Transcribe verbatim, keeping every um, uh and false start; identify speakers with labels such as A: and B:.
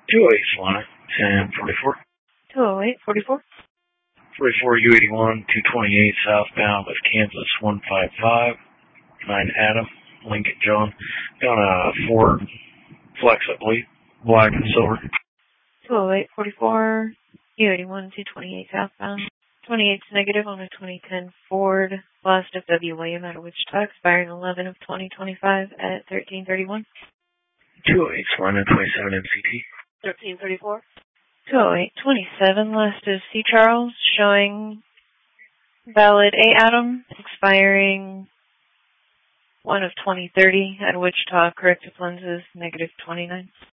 A: two oh eight Solana, ten forty-four.
B: two oh eight forty-four.
A: forty-four U eighty-one, two twenty-eight southbound with Kansas one five five. nine Adam, Lincoln John. Got a Ford Flex, I believe. Black and silver.
B: two oh eight forty-four. U eighty-one, two twenty-eight southbound. twenty-eight's negative on a twenty ten Ford. Last of W. William out of Wichita, expiring eleven of twenty twenty-five at thirteen thirty-one.
A: two oh eight Solana, twenty-seven M C T.
B: thirteen thirty-four. two oh eight twenty-seven, last is C. Charles, showing valid A. Adam, expiring one of twenty thirty at Wichita, corrective lenses, negative twenty-nine.